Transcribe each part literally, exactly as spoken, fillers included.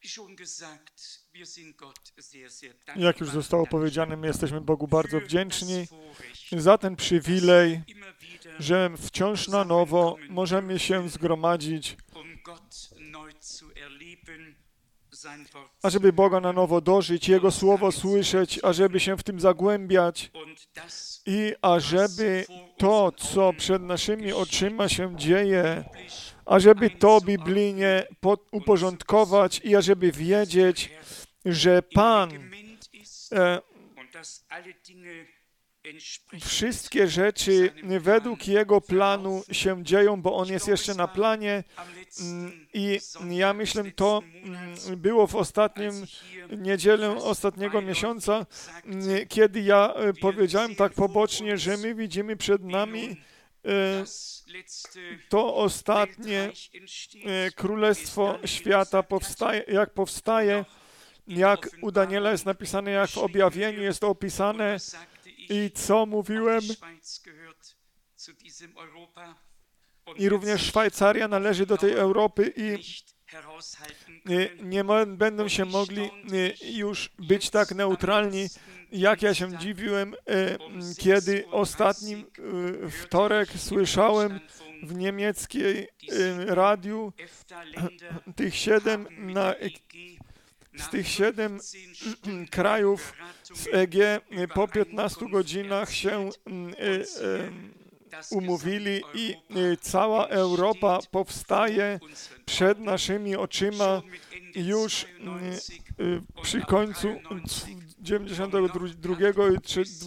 Jak już zostało powiedziane, my jesteśmy Bogu bardzo wdzięczni za ten przywilej, że wciąż na nowo możemy się zgromadzić, ażeby Boga na nowo dożyć, Jego Słowo słyszeć, ażeby się w tym zagłębiać i ażeby to, co przed naszymi oczyma się dzieje, ażeby to biblijnie uporządkować i ażeby wiedzieć, że Pan e, wszystkie rzeczy według Jego planu się dzieją, bo On jest jeszcze na planie i ja myślę, to było w ostatnim niedzielę ostatniego miesiąca, kiedy ja powiedziałem tak pobocznie, że my widzimy przed nami to ostatnie Królestwo Świata powstaje, jak powstaje, jak u Daniela jest napisane, jak w objawieniu jest to opisane i co mówiłem. I również Szwajcaria należy do tej Europy i nie będą się mogli już być tak neutralni, jak ja się dziwiłem, kiedy ostatni wtorek słyszałem w niemieckiej radiu tych siedem na, z tych siedem krajów z E G po piętnastu godzinach się umówili i cała Europa powstaje przed naszymi oczyma już przy końcu dziewięćdziesiątego drugiego i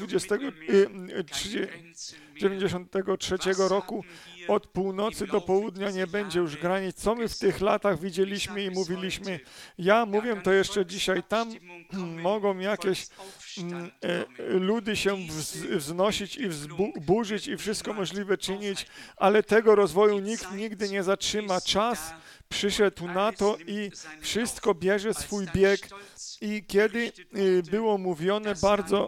dziewięćdziesiątego trzeciego roku. Od północy do południa nie będzie już granic. Co my w tych latach widzieliśmy i mówiliśmy? Ja mówię to jeszcze dzisiaj. Tam mogą jakieś ludy się wznosić i wzburzyć i wszystko możliwe czynić, ale tego rozwoju nikt nigdy nie zatrzyma. Czas przyszedł na to i wszystko bierze swój bieg. I kiedy było mówione bardzo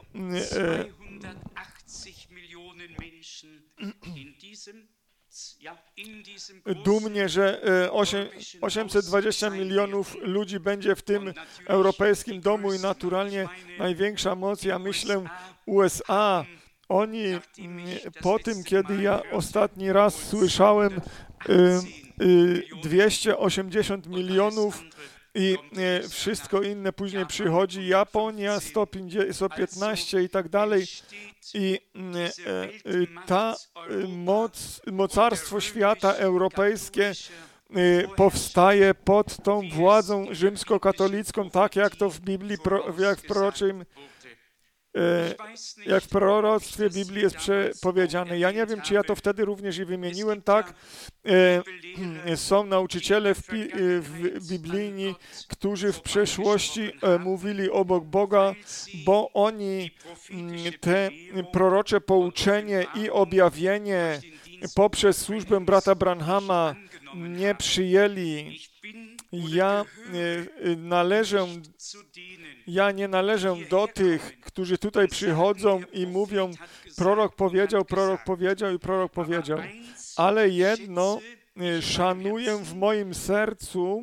dumnie, że osiemset dwadzieścia milionów ludzi będzie w tym europejskim domu i naturalnie największa moc, ja myślę, U S A. Oni po tym, kiedy ja ostatni raz słyszałem dwieście osiemdziesiąt milionów i wszystko inne później przychodzi, Japonia sto piętnaście i tak dalej. I ta moc, mocarstwo świata europejskie powstaje pod tą władzą rzymskokatolicką, tak jak to w Biblii, jak w proroczym, jak w proroctwie Biblii jest powiedziane. Ja nie wiem, czy ja to wtedy również i wymieniłem, tak? Są nauczyciele w, w biblijni, którzy w przeszłości mówili obok Boga, bo oni te prorocze pouczenie i objawienie poprzez służbę brata Branhama nie przyjęli. Ja należę, ja nie należę do tych, którzy tutaj przychodzą i mówią, prorok powiedział, prorok powiedział i prorok powiedział. Ale jedno szanuję w moim sercu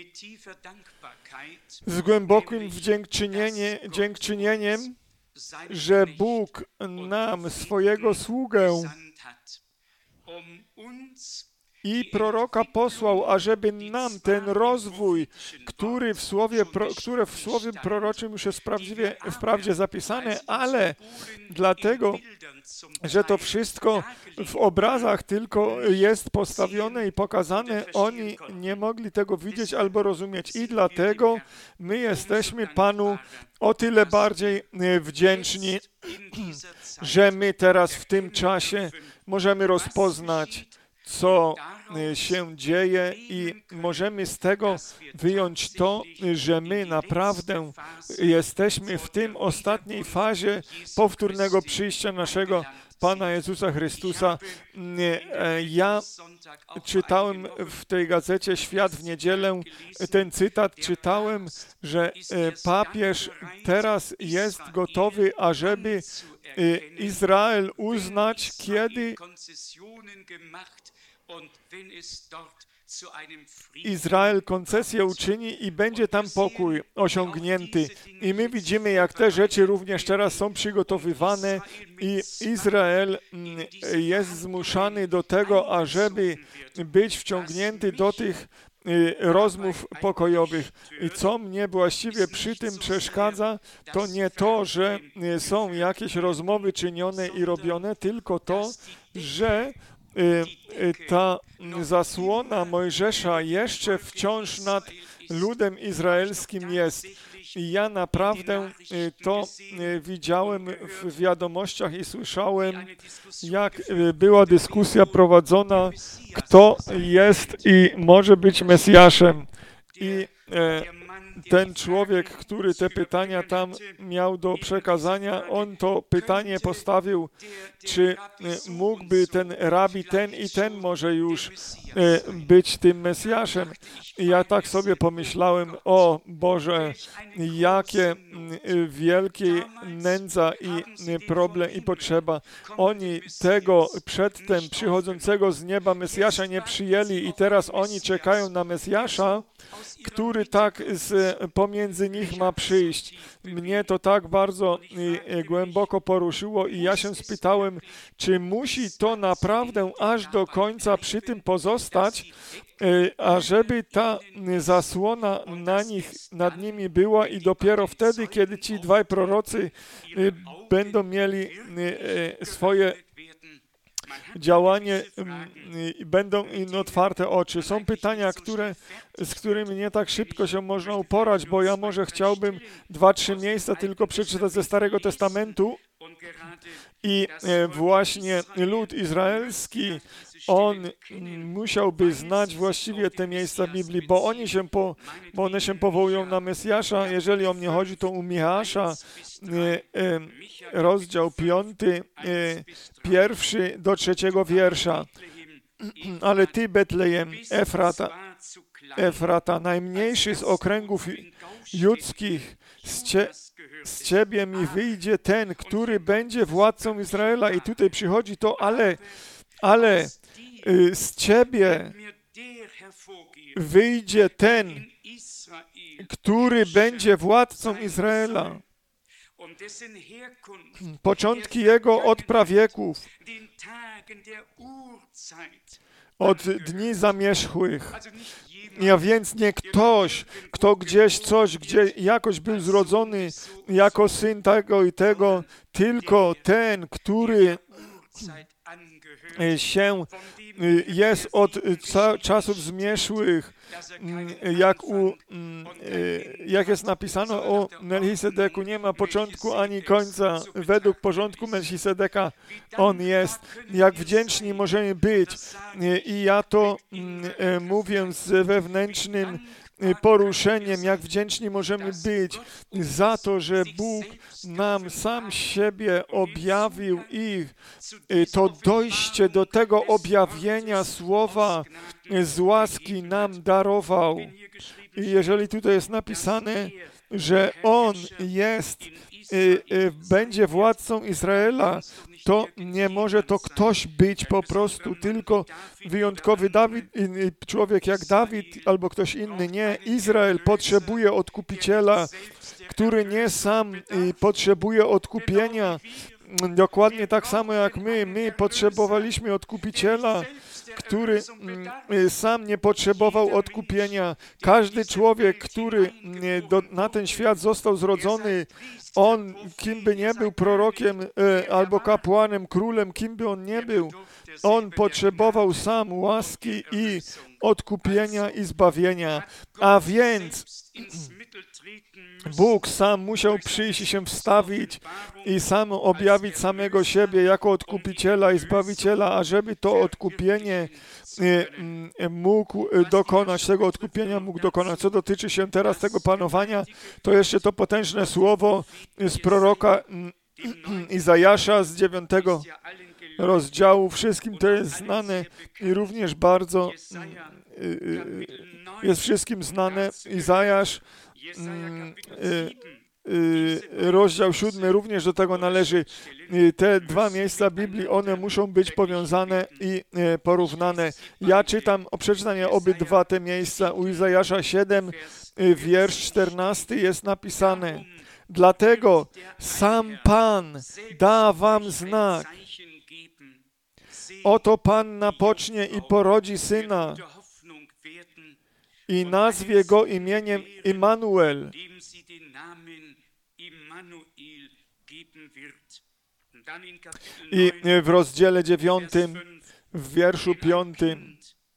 z głębokim dziękczynieniem, że Bóg nam swojego sługę i proroka posłał, ażeby nam ten rozwój, który w słowie, które w słowie proroczym już jest prawdziwie, wprawdzie zapisane, ale dlatego, że to wszystko w obrazach tylko jest postawione i pokazane, oni nie mogli tego widzieć albo rozumieć. I dlatego my jesteśmy Panu o tyle bardziej wdzięczni, że my teraz w tym czasie możemy rozpoznać, co się dzieje i możemy z tego wyjąć to, że my naprawdę jesteśmy w tym ostatniej fazie powtórnego przyjścia naszego Pana Jezusa Chrystusa. Ja czytałem w tej gazecie Świat w niedzielę ten cytat, czytałem, że papież teraz jest gotowy, ażeby Izrael uznać, kiedy Izrael koncesję uczyni i będzie tam pokój osiągnięty. I my widzimy, jak te rzeczy również teraz są przygotowywane i Izrael jest zmuszany do tego, ażeby być wciągnięty do tych rozmów pokojowych. I co mnie właściwie przy tym przeszkadza, to nie to, że są jakieś rozmowy czynione i robione, tylko to, że ta zasłona Mojżesza jeszcze wciąż nad ludem izraelskim jest. I ja naprawdę to widziałem w wiadomościach i słyszałem, jak była dyskusja prowadzona, kto jest i może być Mesjaszem. I ten człowiek, który te pytania tam miał do przekazania, on to pytanie postawił, czy mógłby ten rabi ten i ten może już być tym Mesjaszem. I ja tak sobie pomyślałem, o Boże, jakie wielkie nędza i problem i potrzeba. Oni tego przedtem przychodzącego z nieba Mesjasza nie przyjęli i teraz oni czekają na Mesjasza, który tak z pomiędzy nich ma przyjść. Mnie to tak bardzo i, głęboko poruszyło i ja się spytałem, czy musi to naprawdę aż do końca przy tym pozostać, ażeby ta zasłona na nich, nad nimi była i dopiero wtedy, kiedy ci dwaj prorocy będą mieli swoje działanie i będą im otwarte oczy. Są pytania, które, z którymi nie tak szybko się można uporać, bo ja może chciałbym dwa, trzy miejsca tylko przeczytać ze Starego Testamentu i właśnie lud izraelski, on musiałby znać właściwie te miejsca Biblii, bo oni się po, bo one się powołują na Mesjasza. Jeżeli o mnie chodzi, to u Michała, rozdział piąty, pierwszy do trzeciego wiersza. Ale ty, Betlejem, Efrata, Efrata, najmniejszy z okręgów judzkich, z, cie, z ciebie mi wyjdzie ten, który będzie władcą Izraela. I tutaj przychodzi to, ale, ale z ciebie wyjdzie ten, który będzie władcą Izraela. Początki jego od prawieków, od dni zamierzchłych. Ja więc nie ktoś, kto gdzieś coś, gdzie jakoś był zrodzony jako syn tego i tego, tylko ten, który się jest od czasów zmierzchłych, jak, u, jak jest napisane o Melchisedeku, nie ma początku ani końca. Według porządku Melchisedeka on jest. Jak wdzięczni możemy być. I ja to mówię z wewnętrznym poruszeniem, jak wdzięczni możemy być za to, że Bóg nam sam siebie objawił i to dojście do tego objawienia Słowa z łaski nam darował. I jeżeli tutaj jest napisane, że On jest, będzie władcą Izraela, to nie może to ktoś być po prostu tylko wyjątkowy Dawid, człowiek jak Dawid albo ktoś inny. Nie, Izrael potrzebuje odkupiciela, który nie sam potrzebuje odkupienia. Dokładnie tak samo jak my. My potrzebowaliśmy odkupiciela, który sam nie potrzebował odkupienia. Każdy człowiek, który do, na ten świat został zrodzony, on, kim by nie był, prorokiem albo kapłanem, królem, kim by on nie był, on potrzebował sam łaski i odkupienia i zbawienia. A więc Bóg sam musiał przyjść i się wstawić i sam objawić samego siebie jako odkupiciela i zbawiciela, ażeby to odkupienie mógł dokonać, tego odkupienia mógł dokonać. Co dotyczy się teraz tego panowania, to jeszcze to potężne słowo z proroka Izajasza z dziewiątego rozdziału. Wszystkim to jest znane i również bardzo jest wszystkim znane. Izajasz rozdział siódmy również do tego należy. Te dwa miejsca Biblii, one muszą być powiązane i porównane. Ja czytam o przeczytanie obydwa te miejsca. U Izajasza siedem, wiersz czternasty jest napisane: dlatego sam Pan da wam znak. Oto Panna pocznie i porodzi syna i nazwie go imieniem Immanuel. I w rozdziale dziewiątym, w wierszu piątym: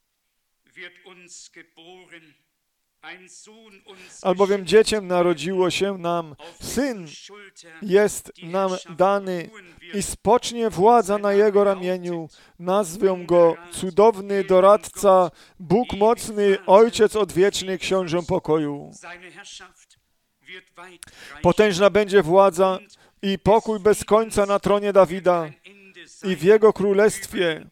albowiem dzieciem narodziło się nam, syn jest nam dany i spocznie władza na jego ramieniu. Nazwę go Cudowny Doradca, Bóg Mocny, Ojciec Odwieczny, Książę Pokoju. Potężna będzie władza i pokój bez końca na tronie Dawida i w jego królestwie,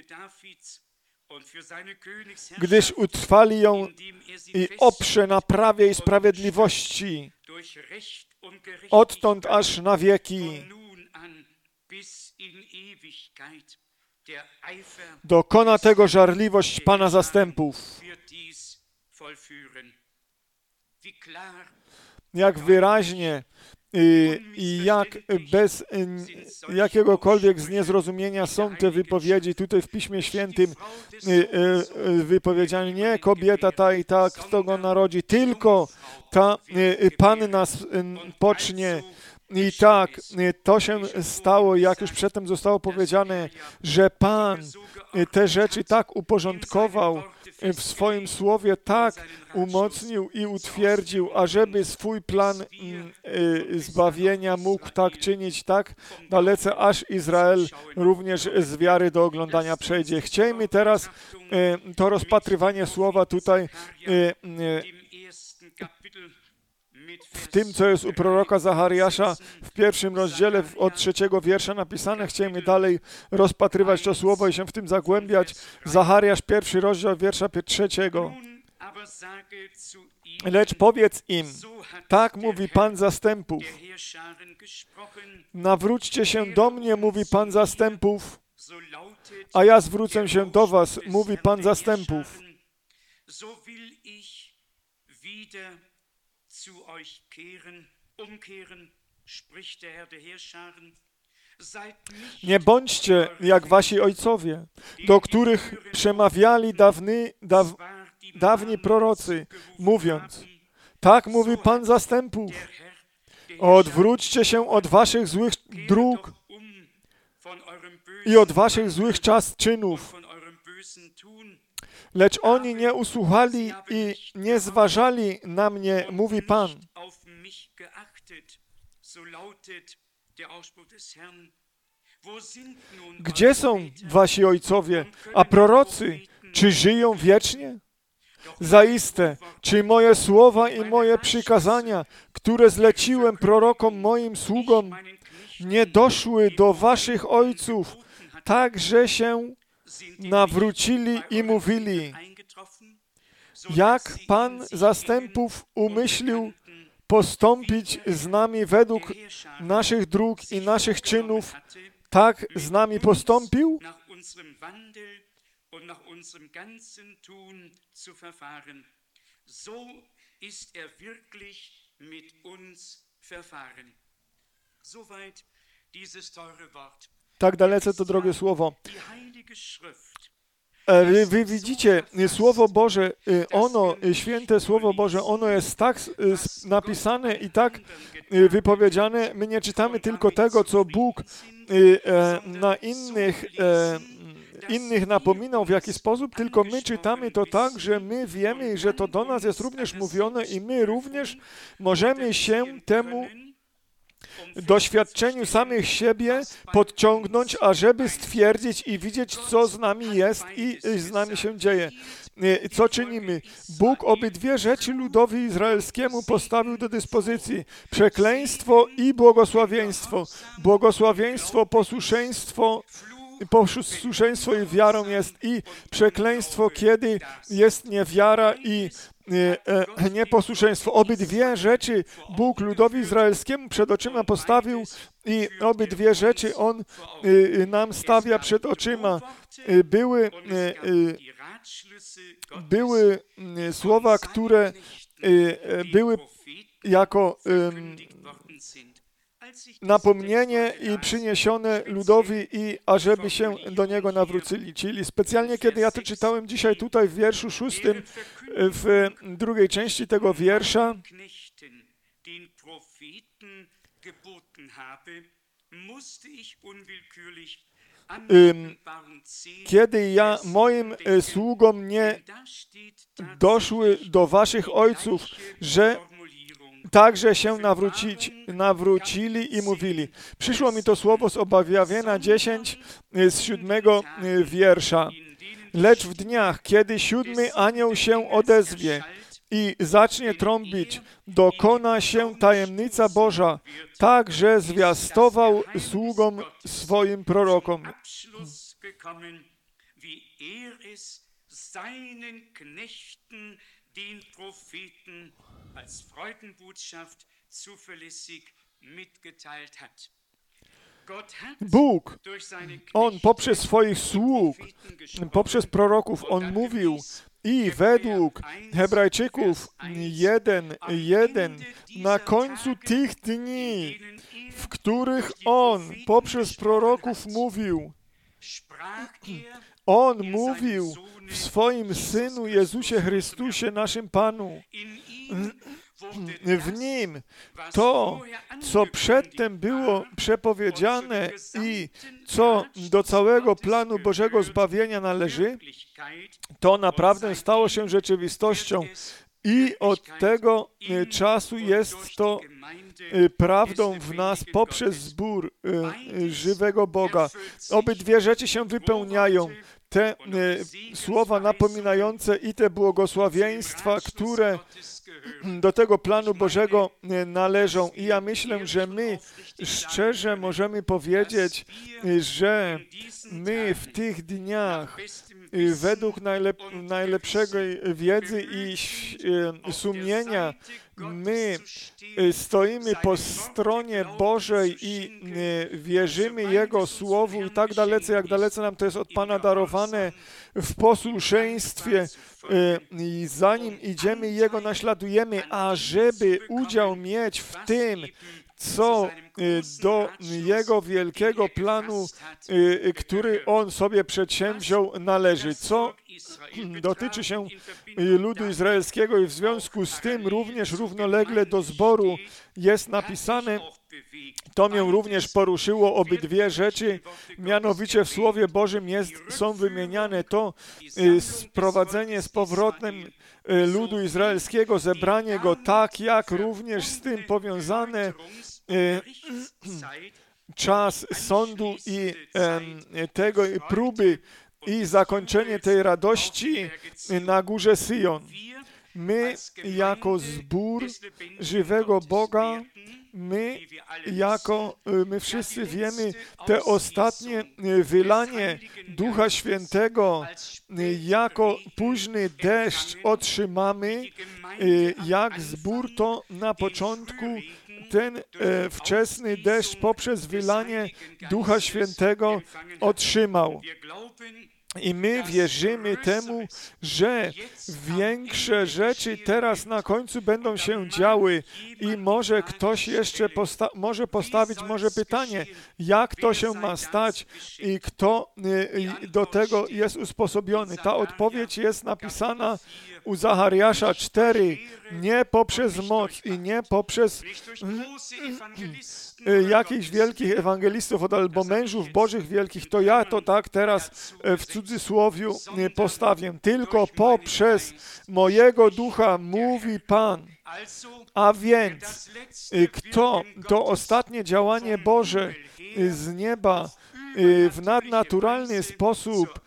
gdyż utrwali ją i oprze na prawie i sprawiedliwości, odtąd aż na wieki. Dokona tego żarliwość Pana zastępów. Jak wyraźnie i jak bez jakiegokolwiek zniezrozumienia są te wypowiedzi tutaj w Piśmie Świętym wypowiedziane. Nie kobieta ta i ta, kto go narodzi, tylko ta Panna pocznie. I tak, to się stało, jak już przedtem zostało powiedziane, że Pan te rzeczy tak uporządkował w swoim słowie, tak umocnił i utwierdził, ażeby swój plan zbawienia mógł tak czynić, tak dalece, aż Izrael również z wiary do oglądania przejdzie. Chciejmy teraz to rozpatrywanie słowa tutaj w tym, co jest u proroka Zachariasza w pierwszym rozdziale od trzeciego wiersza napisane. Chcielibyśmy dalej rozpatrywać to słowo i się w tym zagłębiać. Zachariasz, pierwszy rozdział, wiersza trzeciego. Lecz powiedz im, tak mówi Pan zastępów. Nawróćcie się do mnie, mówi Pan zastępów, a ja zwrócę się do was, mówi Pan zastępów. Zu euch kehren, umkehren, spricht der Herr der Heerscharen. Nie bądźcie jak wasi ojcowie, do których przemawiali dawny, daw, dawni prorocy, mówiąc: tak mówi Pan zastępów, odwróćcie się od waszych złych dróg i od waszych złych czas czynów. Lecz oni nie usłuchali i nie zważali na mnie, mówi Pan. Gdzie są wasi ojcowie, a prorocy, czy żyją wiecznie? Zaiste, czy moje słowa i moje przykazania, które zleciłem prorokom moim sługom, nie doszły do waszych ojców, tak że się nawrócili i mówili: jak Pan zastępów umyślił postąpić z nami według naszych dróg i naszych czynów, tak z nami postąpił? Tak dalece to drogie słowo. Wy, wy widzicie, Słowo Boże, ono, święte Słowo Boże, ono jest tak napisane i tak wypowiedziane. My nie czytamy tylko tego, co Bóg na innych, innych napominał, w jaki sposób, tylko my czytamy to tak, że my wiemy, że to do nas jest również mówione i my również możemy się temu doświadczeniu samych siebie podciągnąć, ażeby stwierdzić i widzieć, co z nami jest i z nami się dzieje. Co czynimy? Bóg obydwie rzeczy ludowi izraelskiemu postawił do dyspozycji. Przekleństwo i błogosławieństwo. Błogosławieństwo, posłuszeństwo, posłuszeństwo i wiarą jest, i przekleństwo, kiedy jest niewiara i nieposłuszeństwo. Obydwie rzeczy Bóg ludowi izraelskiemu przed oczyma postawił i obydwie rzeczy On nam stawia przed oczyma. Były, były słowa, które były jako napomnienie i przyniesione ludowi, i ażeby się do niego nawrócili. Czyli specjalnie, kiedy ja to czytałem dzisiaj tutaj w wierszu szóstym, w drugiej części tego wiersza, kiedy ja moim sługom nie doszły do waszych ojców, że także się nawrócić, nawrócili i mówili. Przyszło mi to słowo z Objawienia dziesięć z siódmego wiersza. Lecz w dniach, kiedy siódmy anioł się odezwie i zacznie trąbić, dokona się tajemnica Boża, tak, że zwiastował sługom swoim prorokom. Als Freudenbotschaft zuverlässig mitgeteilt hat. Bóg, On poprzez swoich sług, poprzez proroków, On mówił i według Hebrajczyków jeden, jeden, na końcu tych dni, w których On poprzez proroków mówił, On mówił w swoim Synu Jezusie Chrystusie, naszym Panu. W Nim to, co przedtem było przepowiedziane i co do całego planu Bożego zbawienia należy, to naprawdę stało się rzeczywistością. I od tego czasu jest to prawdą w nas poprzez zbór żywego Boga. Obydwie rzeczy się wypełniają. Te słowa napominające i te błogosławieństwa, które do tego planu Bożego należą. I ja myślę, że my szczerze możemy powiedzieć, że my w tych dniach według najlep najlepszego wiedzy i sumienia my stoimy po stronie Bożej i wierzymy Jego Słowu i tak dalece, jak dalece nam to jest od Pana darowane w posłuszeństwie i za Nim idziemy i Jego naśladujemy, ażeby udział mieć w tym, co do Jego wielkiego planu, który On sobie przedsięwziął, należy. Co dotyczy się ludu izraelskiego i w związku z tym również równolegle do zboru jest napisane, to mnie również poruszyło obydwie rzeczy, mianowicie w Słowie Bożym jest, są wymieniane to sprowadzenie z powrotem ludu izraelskiego, zebranie go, tak jak również z tym powiązane czas sądu i tego i próby i zakończenie tej radości na górze Syjon. My jako zbór żywego Boga, my jako, my wszyscy wiemy, te ostatnie wylanie Ducha Świętego jako późny deszcz otrzymamy, jak zbór to na początku ten e, wczesny deszcz poprzez wylanie Ducha Świętego otrzymał. I my wierzymy temu, że większe rzeczy teraz na końcu będą się działy i może ktoś jeszcze posta może postawić może pytanie, jak to się ma stać i kto y, do tego jest usposobiony. Ta odpowiedź jest napisana u Zachariasza cztery, nie poprzez moc i nie poprzez jakichś wielkich ewangelistów albo mężów bożych wielkich, to ja to tak teraz w cudzysłowiu postawię. Tylko poprzez mojego ducha mówi Pan. A więc kto to ostatnie działanie Boże z nieba w nadnaturalny sposób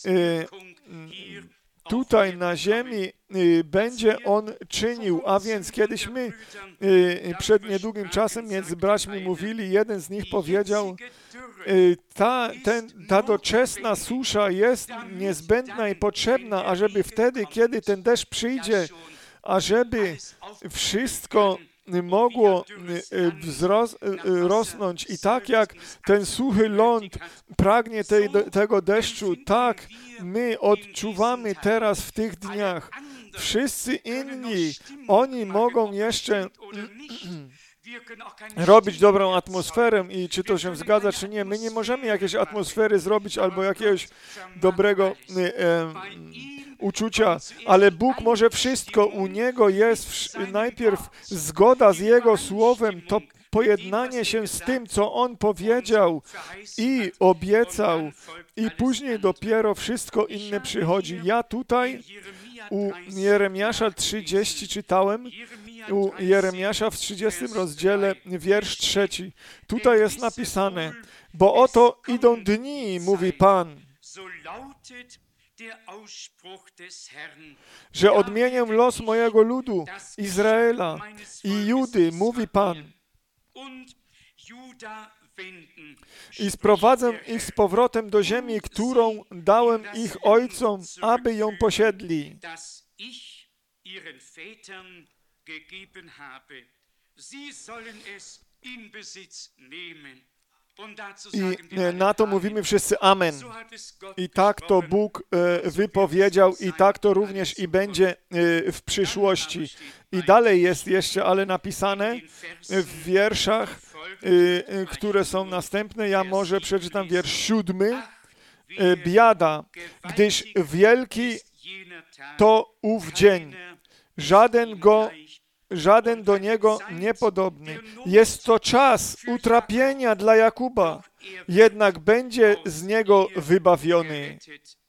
tutaj na ziemi będzie On czynił, a więc kiedyś my przed niedługim czasem między braćmi mówili, jeden z nich powiedział, ta, ten, ta doczesna susza jest niezbędna i potrzebna, ażeby wtedy, kiedy ten deszcz przyjdzie, ażeby wszystko mogło wzros, rosnąć i tak jak ten suchy ląd pragnie tej, tego deszczu, tak my odczuwamy teraz w tych dniach. Wszyscy inni, oni mogą jeszcze robić dobrą atmosferę i czy to się zgadza, czy nie. My nie możemy jakiejś atmosfery zrobić albo jakiegoś dobrego e, uczucia, ale Bóg może wszystko. U Niego jest najpierw zgoda z Jego Słowem, to pojednanie się z tym, co On powiedział i obiecał i później dopiero wszystko inne przychodzi. Ja tutaj u Jeremiasza trzydzieści czytałem, u Jeremiasza w trzydziestym rozdziale, wiersz trzeci. Tutaj jest napisane, bo oto idą dni, mówi Pan, że odmienię los mojego ludu, Izraela i Judy, mówi Pan, i sprowadzę ich z powrotem do ziemi, którą dałem ich ojcom, aby ją posiedli. I na to mówimy wszyscy amen. I tak to Bóg wypowiedział i tak to również i będzie w przyszłości. I dalej jest jeszcze, ale napisane w wierszach, które są następne. Ja może przeczytam wiersz siódmy. Biada, gdyż wielki to ów dzień. Żaden go Żaden do niego niepodobny. Jest to czas utrapienia dla Jakuba, jednak będzie z niego wybawiony.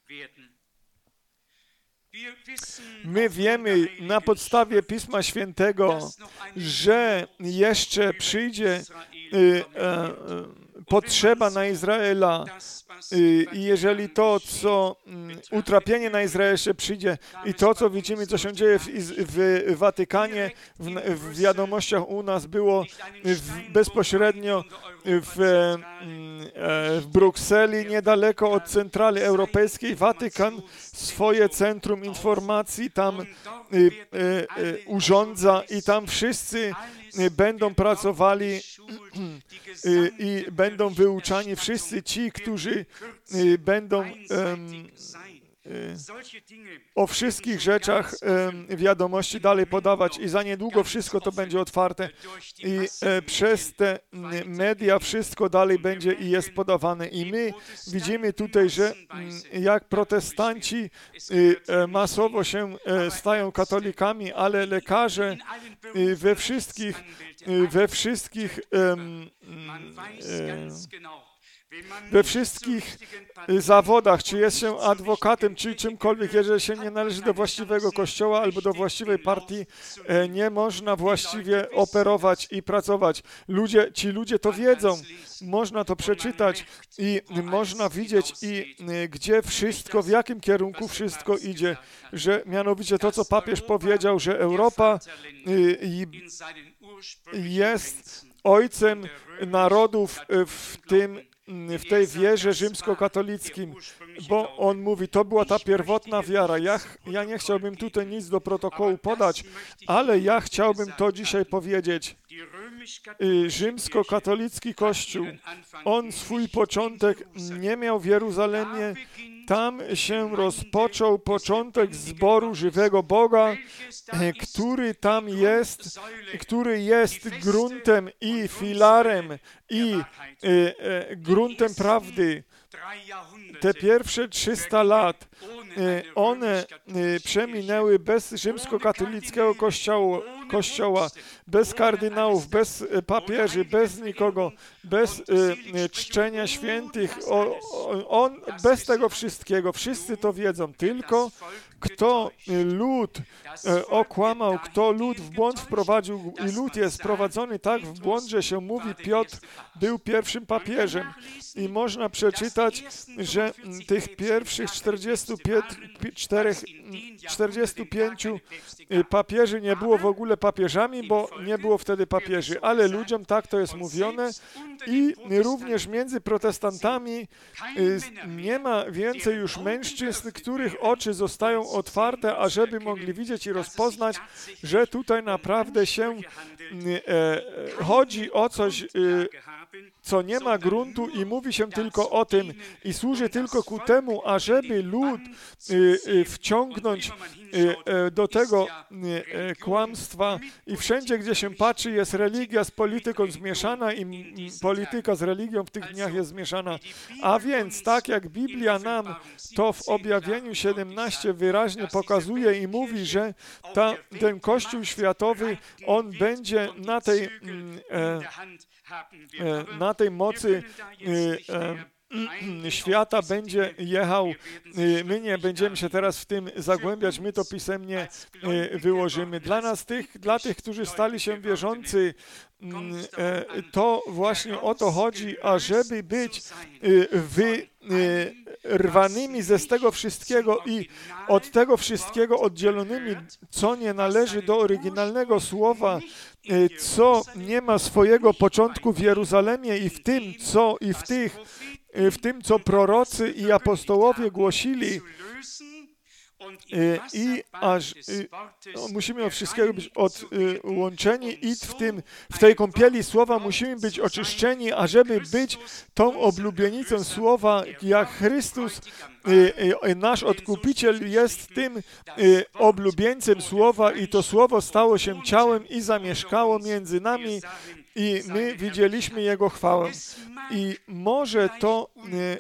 My wiemy na podstawie Pisma Świętego, że jeszcze przyjdzie y, y, potrzeba na Izraela i jeżeli to, co utrapienie na Izrael jeszcze przyjdzie i to, co widzimy, co się dzieje w, w Watykanie, w, w wiadomościach u nas było w, bezpośrednio w, w Brukseli, niedaleko od centrali europejskiej, Watykan swoje centrum informacji tam y, y, y, urządza i tam wszyscy będą pracowali i będą wyuczani wszyscy ci, którzy będą um, o wszystkich rzeczach um, wiadomości dalej podawać i za niedługo wszystko to będzie otwarte i e, przez te media wszystko dalej będzie i jest podawane i my widzimy tutaj, że m, jak protestanci e, masowo się e, stają katolikami, ale lekarze e, we wszystkich e, we wszystkich e, e, we wszystkich zawodach, czy jest się adwokatem, czy czymkolwiek, jeżeli się nie należy do właściwego kościoła albo do właściwej partii, nie można właściwie operować i pracować. Ludzie, ci ludzie to wiedzą, można to przeczytać i można widzieć, i gdzie wszystko, w jakim kierunku wszystko idzie, że mianowicie to, co papież powiedział, że Europa jest ojcem narodów w tym w tej wierze rzymskokatolickim, bo on mówi, to była ta pierwotna wiara. Ja, ja nie chciałbym tutaj nic do protokołu podać, ale ja chciałbym to dzisiaj powiedzieć. Rzymskokatolicki Kościół, on swój początek nie miał w Jeruzalemie, tam się rozpoczął początek zboru żywego Boga, który tam jest, który jest gruntem i filarem i e, e, gruntem prawdy. Te pierwsze trzysta lat, e, one e, przeminęły bez rzymskokatolickiego kościoła, kościoła, bez kardynałów, bez papieży, bez nikogo, bez e, czczenia świętych, o, o, on, bez tego wszystkiego. Wszyscy to wiedzą, tylko kto lud e, okłamał, kto lud w błąd wprowadził i lud jest prowadzony tak w błąd, że się mówi, Piotr był pierwszym papieżem. I można przeczytać, że tych pierwszych czterdziestu czterech, czterdziestu pięciu papieży nie było w ogóle papieżami, bo nie było wtedy papieży, ale ludziom tak to jest mówione i również między protestantami nie ma więcej już mężczyzn, których oczy zostają są otwarte, ażeby mogli widzieć i rozpoznać, że tutaj naprawdę się e, chodzi o coś, e, co nie ma gruntu i mówi się tylko o tym i służy tylko ku temu, ażeby lud e, e, wciągnąć e, e, do tego e, kłamstwa i wszędzie, gdzie się patrzy, jest religia z polityką zmieszana i m, polityka z religią w tych dniach jest zmieszana. A więc, tak jak Biblia nam to w Objawieniu siedemnaście wyraźnie pokazuje i mówi, że ta, ten Kościół światowy, on będzie na tej, e, e, na tej mocy e, świata będzie jechał. My nie będziemy się teraz w tym zagłębiać, my to pisemnie wyłożymy. Dla nas, tych, dla tych, którzy stali się wierzący, to właśnie o to chodzi, ażeby być wyrwanymi ze tego wszystkiego i od tego wszystkiego oddzielonymi, co nie należy do oryginalnego słowa, co nie ma swojego początku w Jeruzalemie i w tym, co i w tych, w tym, co prorocy i apostołowie głosili, i aż no, musimy od wszystkiego być odłączeni i w, tym, w tej kąpieli słowa musimy być oczyszczeni, ażeby być tą oblubienicą słowa, jak Chrystus, nasz Odkupiciel, jest tym oblubieńcem słowa i to słowo stało się ciałem i zamieszkało między nami i my widzieliśmy Jego chwałę. I może to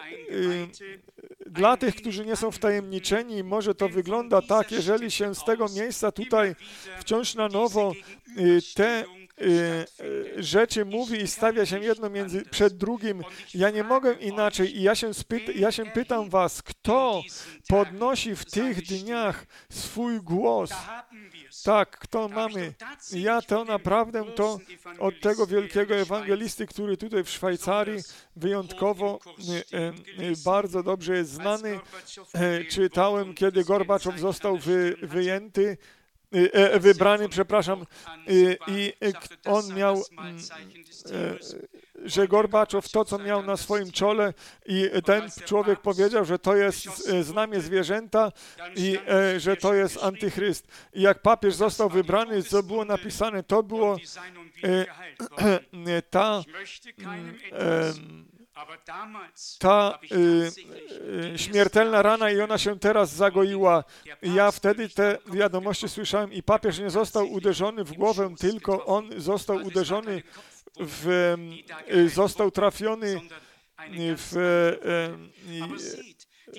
dla tych, którzy nie są wtajemniczeni, może to wygląda tak, jeżeli się z tego miejsca tutaj wciąż na nowo te rzeczy mówi i stawia się jedno między, przed drugim. Ja nie mogę inaczej i ja się, spyt, ja się pytam was, kto podnosi w tych dniach swój głos? Tak, kto mamy? Ja to naprawdę to od tego wielkiego ewangelisty, który tutaj w Szwajcarii wyjątkowo e, e, bardzo dobrze jest znany, e, czytałem, kiedy Gorbaczow został wy, wyjęty, e, wybrany, przepraszam, e, i on miał, e, że Gorbaczow to, co miał na swoim czole i ten człowiek powiedział, że to jest znamię zwierzęta i e, że to jest antychryst. I jak papież został wybrany, co było napisane, to było e, e, ta e, ta y, y, śmiertelna rana i ona się teraz zagoiła. Ja wtedy te wiadomości słyszałem i papież nie został uderzony w głowę, tylko on został uderzony w, y, został trafiony w, y,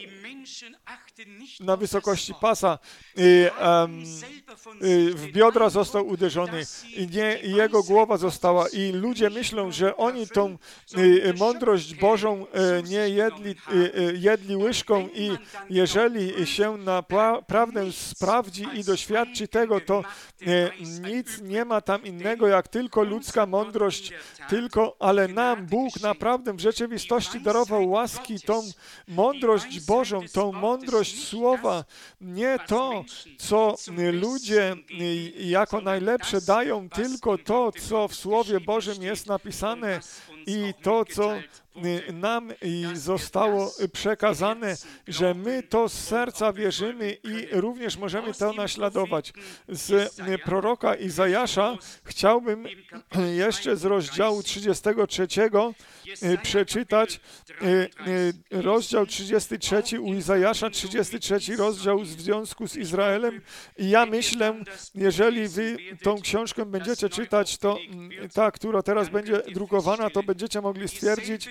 na wysokości pasa, y, um, y, w biodra został uderzony i, nie, i jego głowa została i ludzie myślą, że oni tą y, mądrość Bożą y, nie jedli, y, jedli łyżką i jeżeli się naprawdę sprawdzi i doświadczy tego, to y, nic nie ma tam innego jak tylko ludzka mądrość, tylko, ale nam Bóg naprawdę w rzeczywistości darował łaski, tą mądrość Bożą, tą mądrość słowa, nie to, co ludzie jako najlepsze dają, tylko to, co w Słowie Bożym jest napisane i to, co nam zostało przekazane, że my to z serca wierzymy i również możemy to naśladować. Z proroka Izajasza chciałbym jeszcze z rozdziału trzydziestego trzeciego przeczytać rozdział trzydziesty trzeci u Izajasza, trzydziesty trzeci rozdział w związku z Izraelem. I ja myślę, jeżeli wy tą książkę będziecie czytać, to ta, która teraz będzie drukowana, to będziecie mogli stwierdzić,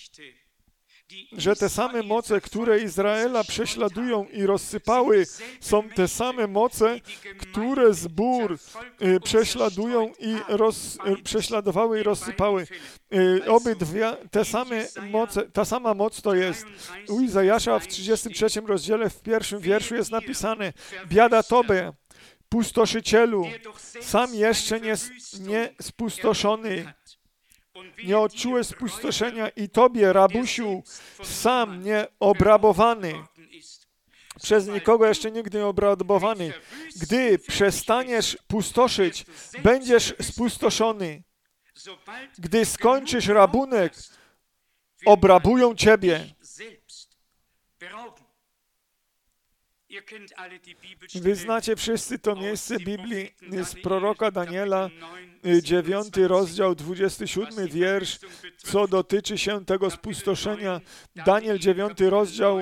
że te same moce, które Izraela prześladują i rozsypały, są te same moce, które zbór y, prześladują i roz, y, prześladowały i rozsypały. Y, obydwie te same moce, ta sama moc to jest. U Izajasza w trzydziestym trzecim rozdziale w pierwszym wierszu jest napisane: biada tobie, pustoszycielu, sam jeszcze nie, nie spustoszony, nie odczułeś spustoszenia i tobie, rabusiu, sam nie obrabowany, przez nikogo jeszcze nigdy nie obrabowany. Gdy przestaniesz pustoszyć, będziesz spustoszony. Gdy skończysz rabunek, obrabują ciebie. Wy znacie wszyscy to miejsce Biblii z proroka Daniela, dziewiąty rozdział, dwudziesty siódmy wiersz, co dotyczy się tego spustoszenia. Daniel, dziewiąty rozdział,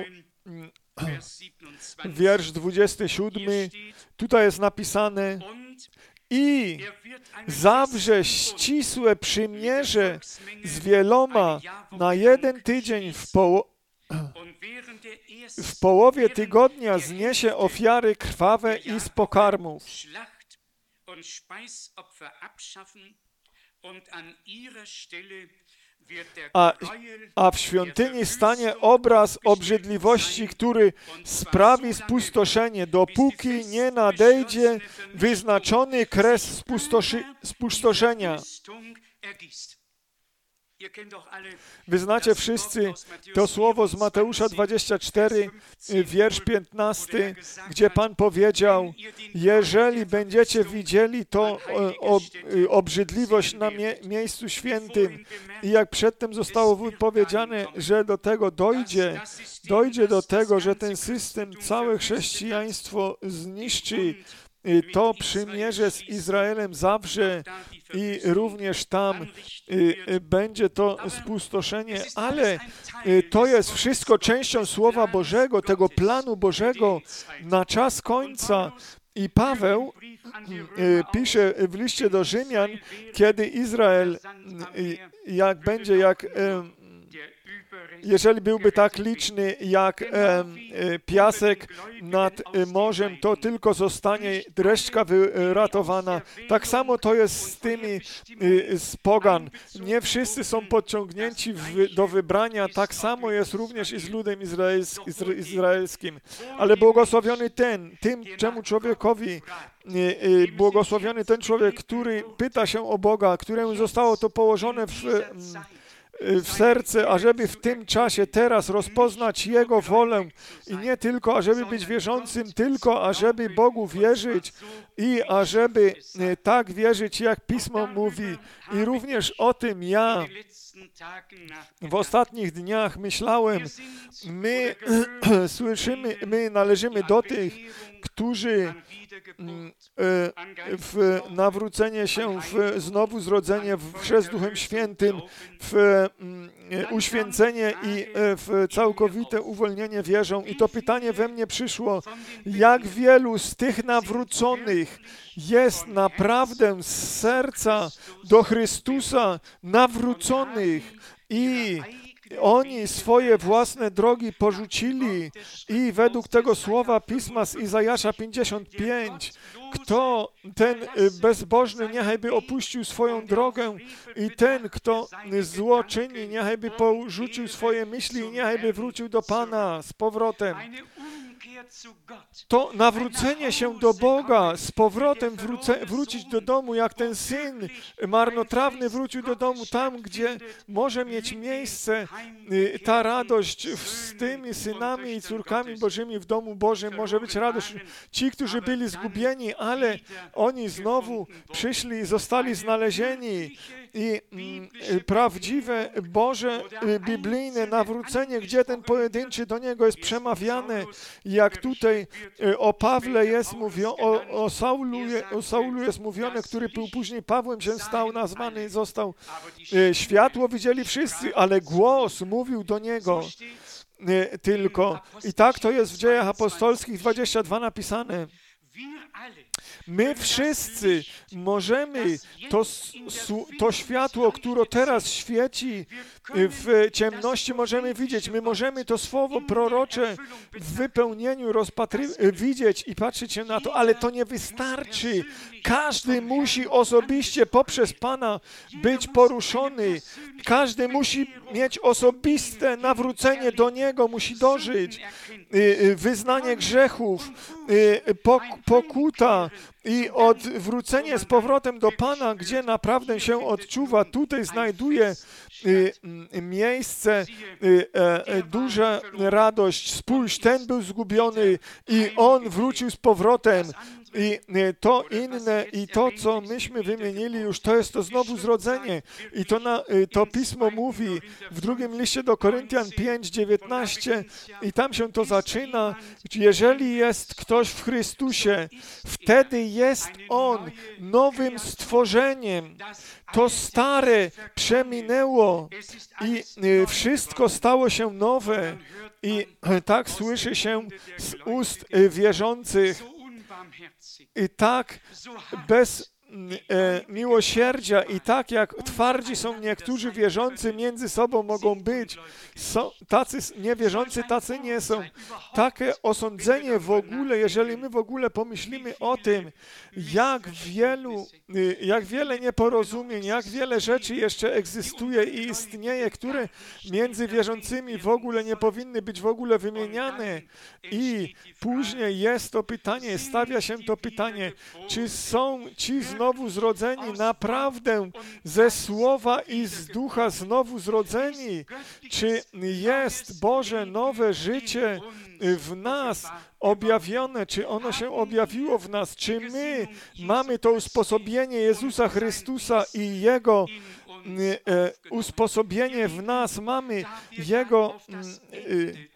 wiersz dwudziesty siódmy. Tutaj jest napisane: i zawrze ścisłe przymierze z wieloma na jeden tydzień w, poło w połowie tygodnia zniesie ofiary krwawe i z pokarmów. A, a w świątyni stanie obraz obrzydliwości, który sprawi spustoszenie, dopóki nie nadejdzie wyznaczony kres spustoszenia. Wy znacie wszyscy to słowo z Mateusza dwudziestego czwartego, wiersz piętnasty, gdzie Pan powiedział: jeżeli będziecie widzieli to ob, obrzydliwość na mie miejscu świętym, i jak przedtem zostało wypowiedziane, że do tego dojdzie, dojdzie do tego, że ten system całe chrześcijaństwo zniszczy, to przymierze z Izraelem zawrze i również tam będzie to spustoszenie, ale to jest wszystko częścią Słowa Bożego, tego planu Bożego na czas końca. I Paweł pisze w liście do Rzymian, kiedy Izrael, jak będzie, jak jeżeli byłby tak liczny jak e, piasek nad morzem, to tylko zostanie resztka wyratowana. Tak samo to jest z tymi e, z pogan. Nie wszyscy są podciągnięci w, do wybrania, tak samo jest również i z ludem izraelsk, izraelskim. Ale błogosławiony ten, tym czemu człowiekowi, e, e, błogosławiony ten człowiek, który pyta się o Boga, któremu zostało to położone w w serce, ażeby w tym czasie teraz rozpoznać Jego wolę i nie tylko, ażeby być wierzącym, tylko ażeby Bogu wierzyć i ażeby tak wierzyć, jak Pismo mówi. I również o tym ja w ostatnich dniach myślałem. My słyszymy, my należymy do tych, którzy w nawrócenie się, w znowu zrodzenie, w chrzest Duchem Świętym, w uświęcenie i w całkowite uwolnienie wierzą. I to pytanie we mnie przyszło: jak wielu z tych nawróconych jest naprawdę z serca do Chrystusa nawróconych i oni swoje własne drogi porzucili i według tego słowa Pisma z Izajasza pięćdziesiąt pięć, kto ten bezbożny niechajby opuścił swoją drogę i ten, kto zło czyni, niechajby porzucił swoje myśli i niechajby wrócił do Pana z powrotem. To nawrócenie się do Boga, z powrotem wrócę, wrócić do domu, jak ten syn marnotrawny wrócił do domu, tam, gdzie może mieć miejsce ta radość z tymi synami i córkami Bożymi w domu Bożym, może być radość. Ci, którzy byli zgubieni, ale oni znowu przyszli i zostali znalezieni. I mm, prawdziwe Boże biblijne nawrócenie, gdzie ten pojedynczy do niego jest przemawiane, jak tutaj o Pawle jest mówione, o, o, Saulu, o Saulu jest mówione, który był później Pawłem się stał, nazwany został. Światło widzieli wszyscy, ale głos mówił do niego tylko. I tak to jest w Dziejach Apostolskich dwadzieścia dwa napisane. My wszyscy możemy to, to światło, które teraz świeci w ciemności, możemy widzieć. My możemy to słowo prorocze w wypełnieniu rozpatry- widzieć i patrzeć się na to, ale to nie wystarczy. Każdy musi osobiście poprzez Pana być poruszony. Każdy musi mieć osobiste nawrócenie do Niego, musi dożyć. Wyznanie grzechów, pokuta i odwrócenie z powrotem do Pana, gdzie naprawdę się odczuwa. Tutaj znajduje miejsce duża radość. Spójrz, ten był zgubiony i on wrócił z powrotem. I to inne i to, co myśmy wymienili już, to jest to znowu zrodzenie. I to, na, to Pismo mówi w drugim liście do Koryntian pięć, dziewiętnaście i tam się to zaczyna. Jeżeli jest ktoś w Chrystusie, wtedy jest on nowym stworzeniem. To stare przeminęło i wszystko stało się nowe. I tak słyszy się z ust wierzących. I tak bez e, miłosierdzia i tak jak twardzi są niektórzy wierzący między sobą mogą być, są, tacy niewierzący tacy nie są. Takie osądzenie w ogóle, jeżeli my w ogóle pomyślimy o tym, jak wielu, jak wiele nieporozumień, jak wiele rzeczy jeszcze egzystuje i istnieje, które między wierzącymi w ogóle nie powinny być w ogóle wymieniane. I później jest to pytanie, stawia się to pytanie, czy są ci znowu zrodzeni naprawdę ze słowa i z ducha znowu zrodzeni? Czy jest Boże nowe życie w nas objawione, czy ono się objawiło w nas, czy my mamy to usposobienie Jezusa Chrystusa i Jego e, usposobienie w nas, mamy Jego e,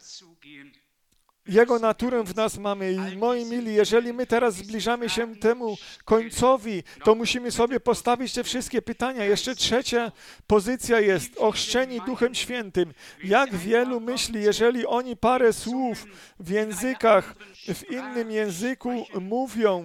Jego naturę w nas mamy. I moi mili, jeżeli my teraz zbliżamy się temu końcowi, to musimy sobie postawić te wszystkie pytania. Jeszcze trzecia pozycja jest ochrzczeni Duchem Świętym. Jak wielu myśli, jeżeli oni parę słów w językach, w innym języku mówią,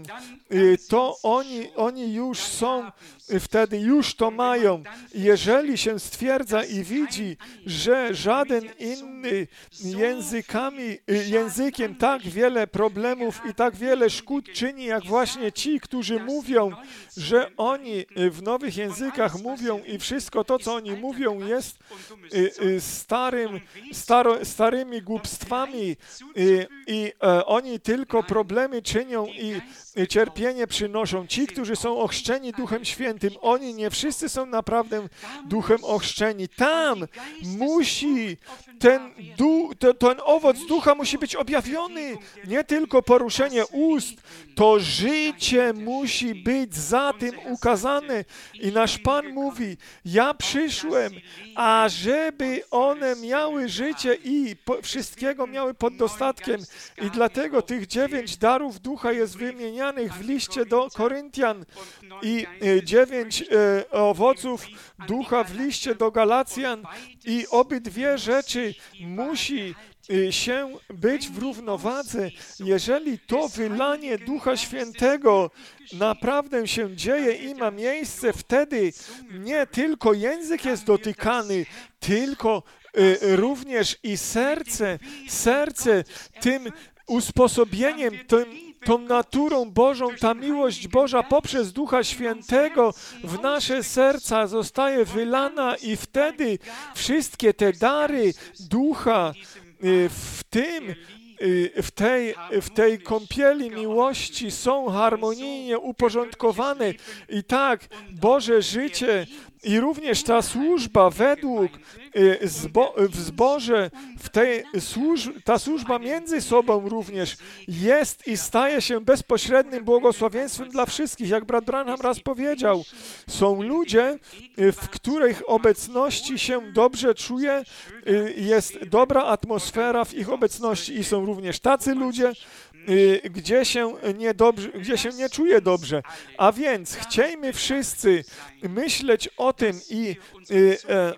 to oni, oni już są, wtedy już to mają. Jeżeli się stwierdza i widzi, że żaden inny językami, językiem tak wiele problemów i tak wiele szkód czyni, jak właśnie ci, którzy mówią, że oni w nowych językach mówią i wszystko to, co oni mówią, jest starym, staro, starymi głupstwami i oni tylko problemy czynią i cierpienie przynoszą. Ci, którzy są ochrzczeni Duchem Świętym, oni nie wszyscy są naprawdę Duchem ochrzczeni. Tam musi ten, du, to, ten owoc Ducha musi być objawiony. Nie tylko poruszenie ust, to życie musi być za tym ukazane. I nasz Pan mówi, ja przyszłem, ażeby one miały życie i po, wszystkiego miały pod dostatkiem. I dlatego tych dziewięć darów Ducha jest wymienianych w liście do Koryntian i dziewięć e, owoców Ducha w liście do Galacjan i obydwie rzeczy musi się być w równowadze. Jeżeli to wylanie Ducha Świętego naprawdę się dzieje i ma miejsce, wtedy nie tylko język jest dotykany, tylko y, również i serce, serce tym usposobieniem, tym, tą naturą Bożą, ta miłość Boża poprzez Ducha Świętego w nasze serca zostaje wylana i wtedy wszystkie te dary Ducha w tym, w tej, w tej kąpieli miłości są harmonijnie uporządkowane i tak Boże życie i również ta służba według zbo, w zborze, w tej służ, ta służba między sobą również jest i staje się bezpośrednim błogosławieństwem dla wszystkich. Jak brat Branham raz powiedział, są ludzie, w których obecności się dobrze czuje, jest dobra atmosfera w ich obecności i są również tacy ludzie, gdzie się nie, dobrze, gdzie się nie czuje dobrze. A więc chciejmy wszyscy myśleć o tym i e,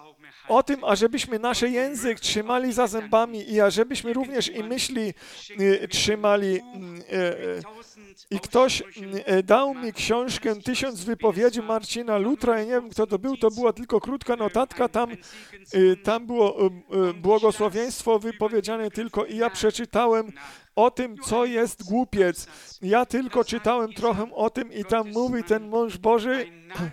o tym, ażebyśmy nasz język trzymali za zębami i ażebyśmy również i myśli e, trzymali. E, I ktoś e, dał mi książkę Tysiąc wypowiedzi Marcina Lutra. Ja nie wiem, kto to był, to była tylko krótka notatka. Tam, e, tam było e, błogosławieństwo wypowiedziane tylko i ja przeczytałem o tym, co jest głupiec. Ja tylko czytałem trochę o tym i tam mówi ten mąż Boży,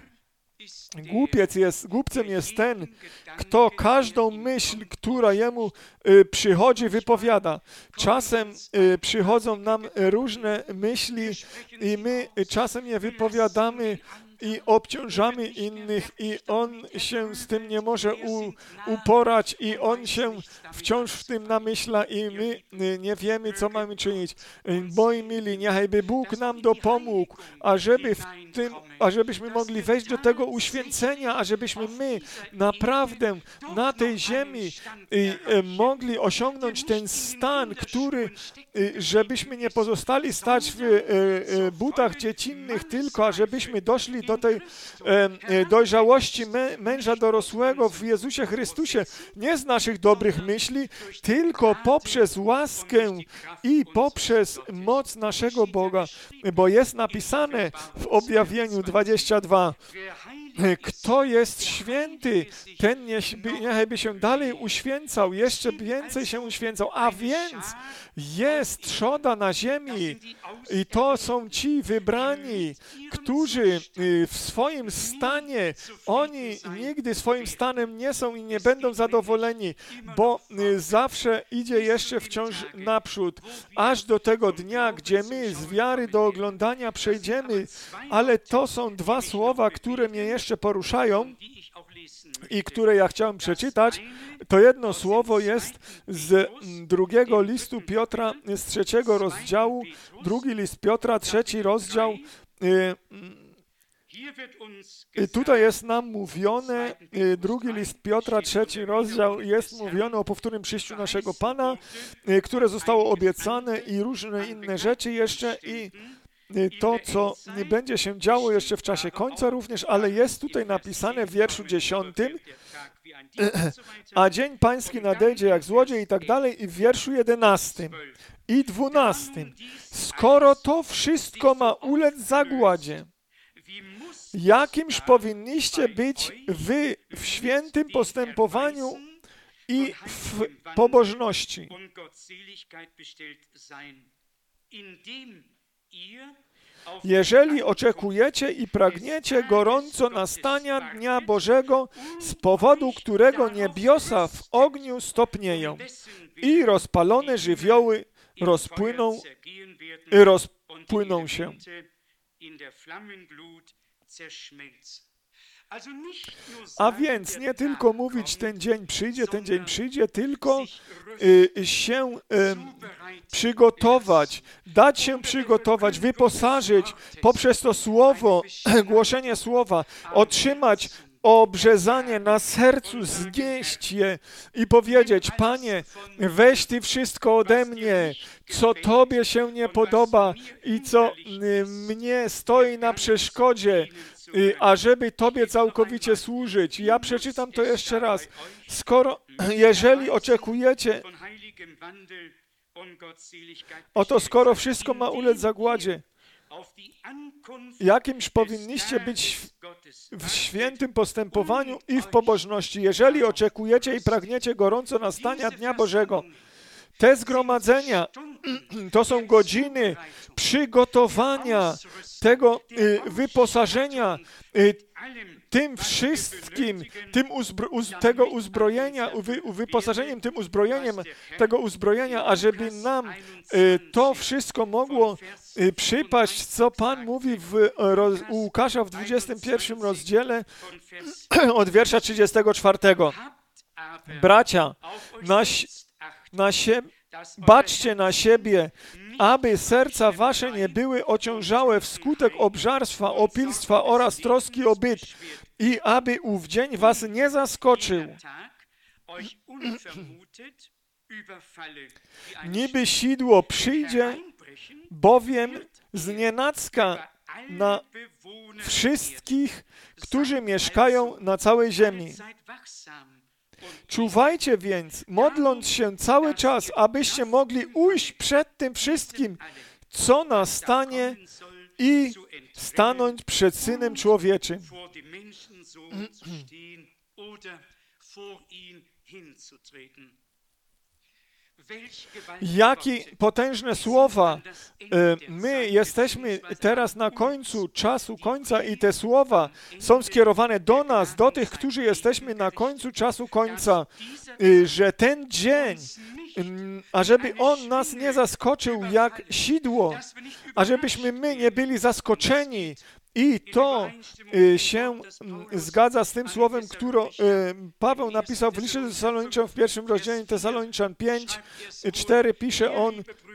głupiec jest, głupcem jest ten, kto każdą myśl, która jemu y, przychodzi, wypowiada. Czasem y, przychodzą nam różne myśli i my czasem je wypowiadamy i obciążamy innych i on się z tym nie może u, uporać i on się wciąż w tym namyśla i my nie wiemy, co mamy czynić. Moi mili, niechajby Bóg nam dopomógł, ażeby w tym, ażebyśmy mogli wejść do tego uświęcenia, ażebyśmy my naprawdę na tej ziemi mogli osiągnąć ten stan, który, żebyśmy nie pozostali stać w butach dziecinnych tylko, ażebyśmy doszli do tej dojrzałości męża dorosłego w Jezusie Chrystusie, nie z naszych dobrych myśli, tylko poprzez łaskę i poprzez moc naszego Boga, bo jest napisane w Objawieniu dwadzieścia dwa, kto jest święty, ten niechby się dalej uświęcał, jeszcze więcej się uświęcał, a więc jest trzoda na ziemi i to są ci wybrani, którzy w swoim stanie, oni nigdy swoim stanem nie są i nie będą zadowoleni, bo zawsze idzie jeszcze wciąż naprzód, aż do tego dnia, gdzie my z wiary do oglądania przejdziemy, ale to są dwa słowa, które mnie jeszcze poruszają i które ja chciałem przeczytać. To jedno słowo jest z drugiego listu Piotra, z trzeciego rozdziału, drugi list Piotra, trzeci rozdział. I tutaj jest nam mówione, drugi list Piotra, trzeci rozdział, jest mówione o powtórnym przyjściu naszego Pana, które zostało obiecane i różne inne rzeczy jeszcze i to, co nie będzie się działo jeszcze w czasie końca również, ale jest tutaj napisane w wierszu dziesiątym, a dzień pański nadejdzie jak złodziej i tak dalej, i w wierszu jedenastym i dwunastym. Skoro to wszystko ma ulec zagładzie, jakimż powinniście być wy w świętym postępowaniu i w pobożności. Jeżeli oczekujecie i pragniecie gorąco nastania Dnia Bożego, z powodu którego niebiosa w ogniu stopnieją i rozpalone żywioły rozpłyną, rozpłyną się. A więc nie tylko mówić, ten dzień przyjdzie, ten dzień przyjdzie, tylko y, się y, przygotować, dać się przygotować, wyposażyć poprzez to słowo, głoszenie słowa, otrzymać obrzezanie na sercu, znieść je i powiedzieć: Panie, weź Ty wszystko ode mnie, co Tobie się nie podoba i co y, mnie stoi na przeszkodzie, ażeby Tobie całkowicie służyć. Ja przeczytam to jeszcze raz. Skoro, jeżeli oczekujecie, oto skoro wszystko ma ulec zagładzie, jakimż powinniście być w, w świętym postępowaniu i w pobożności, jeżeli oczekujecie i pragniecie gorąco nastania Dnia Bożego. Te zgromadzenia to są godziny przygotowania tego y, wyposażenia, y, tym wszystkim, tym uzbro, uz, tego uzbrojenia, wy, wyposażeniem, tym uzbrojeniem tego uzbrojenia, ażeby nam y, to wszystko mogło y, przypaść, co Pan mówi w, roz, u Łukasza w dwudziestym pierwszym rozdziale od wiersza trzydziestego czwartego. Bracia, na, na siebie, baczcie na siebie, aby serca wasze nie były ociążałe wskutek obżarstwa, opilstwa oraz troski o byt i aby ów dzień was nie zaskoczył. Niby sidło przyjdzie, bowiem znienacka na wszystkich, którzy mieszkają na całej ziemi. Czuwajcie więc, modląc się cały czas, abyście mogli ujść przed tym wszystkim, co nastanie i stanąć przed Synem Człowieczym. Jakie potężne słowa. My jesteśmy teraz na końcu czasu końca i te słowa są skierowane do nas, do tych, którzy jesteśmy na końcu czasu końca, że ten dzień, ażeby on nas nie zaskoczył jak sidło, ażebyśmy my nie byli zaskoczeni I to y, się y, zgadza z tym słowem, które y, Paweł napisał w liście do Tesaloniczan w pierwszym rozdziale Tesaloniczan pięć, cztery, pisze on: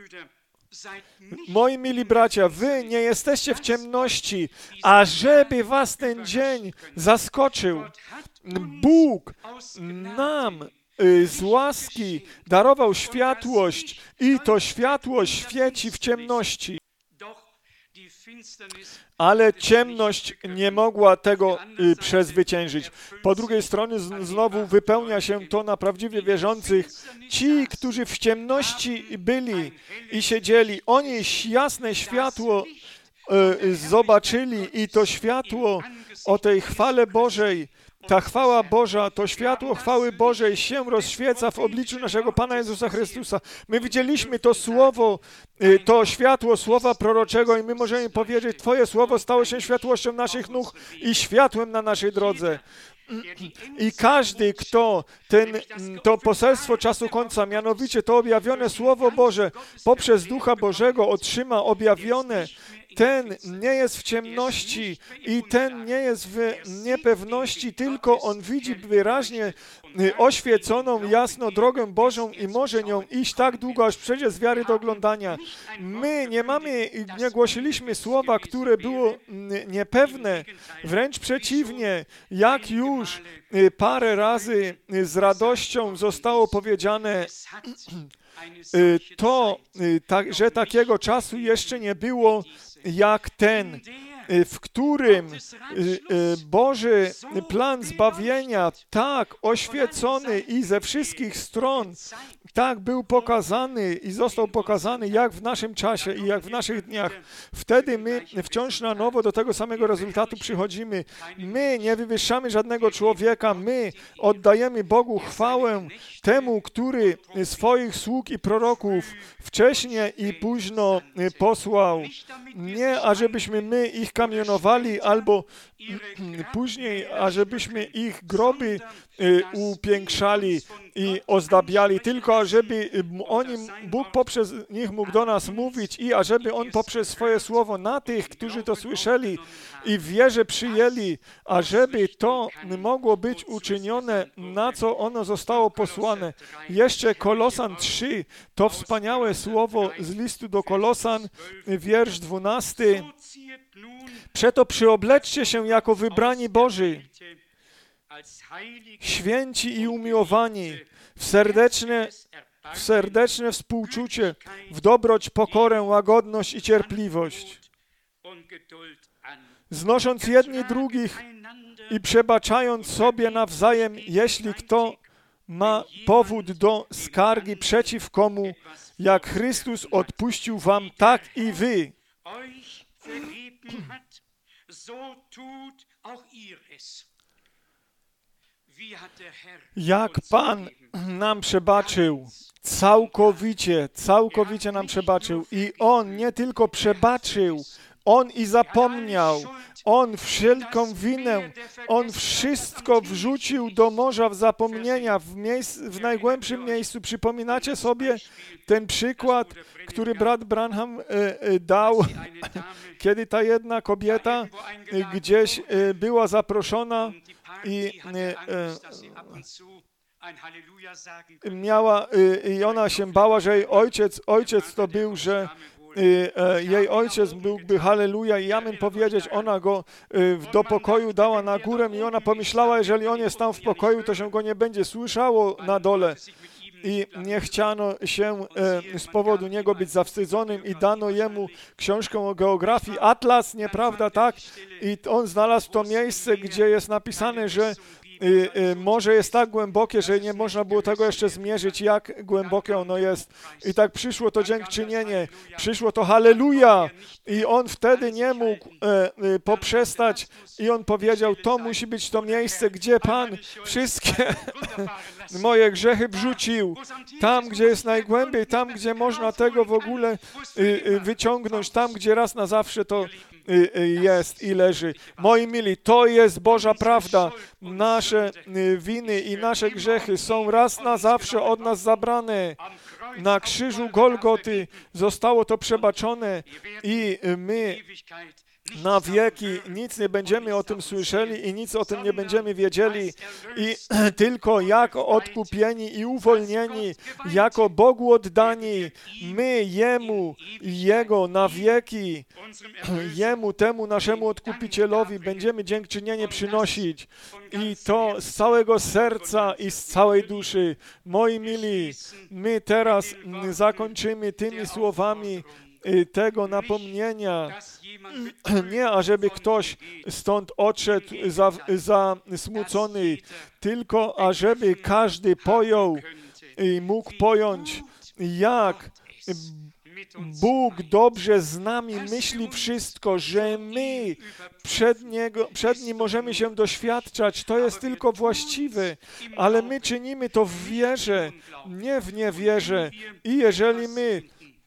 moi mili bracia, wy nie jesteście w ciemności, ażeby was ten dzień zaskoczył. Bóg nam z łaski darował światłość i to światło świeci w ciemności. Ale ciemność nie mogła tego y, przezwyciężyć. Po drugiej stronie z, znowu wypełnia się to na prawdziwie wierzących. Ci, którzy w ciemności byli i siedzieli, oni jasne światło y, zobaczyli i to światło o tej chwale Bożej, ta chwała Boża, to światło chwały Bożej się rozświeca w obliczu naszego Pana Jezusa Chrystusa. My widzieliśmy to słowo, to światło słowa proroczego i my możemy powiedzieć, Twoje słowo stało się światłością naszych nóg i światłem na naszej drodze. I każdy, kto ten, to poselstwo czasu końca, mianowicie to objawione Słowo Boże poprzez Ducha Bożego otrzyma objawione, ten nie jest w ciemności i ten nie jest w niepewności, tylko on widzi wyraźnie oświeconą, jasno drogę Bożą i może nią iść tak długo, aż przejdzie z wiary do oglądania. My nie mamy, nie głosiliśmy słowa, które było niepewne, wręcz przeciwnie, jak już parę razy z radością zostało powiedziane, to, że takiego czasu jeszcze nie było jak ten, w którym Boży plan zbawienia tak oświecony i ze wszystkich stron tak był pokazany i został pokazany jak w naszym czasie i jak w naszych dniach. Wtedy my wciąż na nowo do tego samego rezultatu przychodzimy. My nie wywyższamy żadnego człowieka, my oddajemy Bogu chwałę temu, który swoich sług i proroków wcześnie i późno posłał. Nie, ażebyśmy my ich kamionowali, albo później, ażebyśmy ich groby upiększali i ozdabiali, tylko ażeby oni, Bóg poprzez nich mógł do nas mówić i ażeby On poprzez swoje słowo na tych, którzy to słyszeli i w wierze przyjęli, ażeby to mogło być uczynione, na co ono zostało posłane. Jeszcze Kolosan trzy, to wspaniałe słowo z listu do Kolosan, wiersz dwunasty. Przeto przyobleczcie się jako wybrani Boży, święci i umiłowani, w serdeczne, w serdeczne współczucie, w dobroć, pokorę, łagodność i cierpliwość, znosząc jedni drugich i przebaczając sobie nawzajem, jeśli kto ma powód do skargi przeciw komu, jak Chrystus odpuścił wam, tak i wy. Jak Pan nam przebaczył, całkowicie, całkowicie nam przebaczył i On nie tylko przebaczył, On i zapomniał, On wszelką winę, On wszystko wrzucił do morza w zapomnienia, w, miejsc, w najgłębszym miejscu. Przypominacie sobie ten przykład, który brat Branham e, e, dał, kiedy ta jedna kobieta e, gdzieś e, była zaproszona i e, e, miała, e, i ona się bała, że jej ojciec, ojciec to był, że I, e, jej ojciec mógłby halleluja i amen powiedzieć, ona go e, do pokoju dała na górę i ona pomyślała, jeżeli on jest tam w pokoju, to się go nie będzie słyszało na dole. I nie chciano się e, z powodu niego być zawstydzonym i dano jemu książkę o geografii, atlas, nieprawda, tak? I on znalazł to miejsce, gdzie jest napisane, że Y, y, morze jest tak głębokie, że nie można było tego jeszcze zmierzyć, jak głębokie ono jest. I tak przyszło to dziękczynienie, przyszło to halleluja i on wtedy nie mógł e, e, poprzestać i on powiedział, to musi być to miejsce, gdzie Pan wszystkie moje grzechy wrzucił, tam, gdzie jest najgłębiej, tam, gdzie można tego w ogóle y, y, wyciągnąć, tam, gdzie raz na zawsze to y, y, jest i leży. Moi mili, to jest Boża prawda. Nasze winy i nasze grzechy są raz na zawsze od nas zabrane. Na krzyżu Golgoty zostało to przebaczone i my na wieki nic nie będziemy o tym słyszeli i nic o tym nie będziemy wiedzieli i tylko jako odkupieni i uwolnieni, jako Bogu oddani, my Jemu i Jego na wieki, Jemu, temu naszemu Odkupicielowi będziemy dziękczynienie przynosić i to z całego serca i z całej duszy. Moi mili, my teraz zakończymy tymi słowami tego napomnienia, nie ażeby ktoś stąd odszedł zasmucony, tylko ażeby każdy pojął i mógł pojąć, jak Bóg dobrze z nami myśli wszystko, że my przed, Niego, przed Nim możemy się doświadczać. To jest tylko właściwe, ale my czynimy to w wierze, nie w niewierze. I jeżeli my